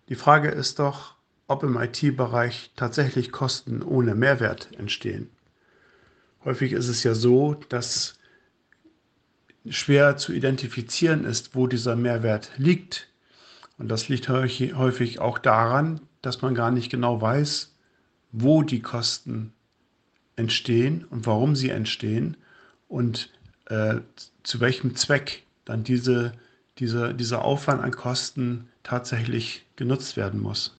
Die Frage ist doch, ob im IT-Bereich tatsächlich Kosten ohne Mehrwert entstehen. Häufig ist es ja so, dass schwer zu identifizieren ist, wo dieser Mehrwert liegt. Und das liegt häufig auch daran, dass man gar nicht genau weiß, wo die Kosten entstehen und warum sie entstehen und äh, zu welchem Zweck dann dieser Aufwand an Kosten tatsächlich genutzt werden muss.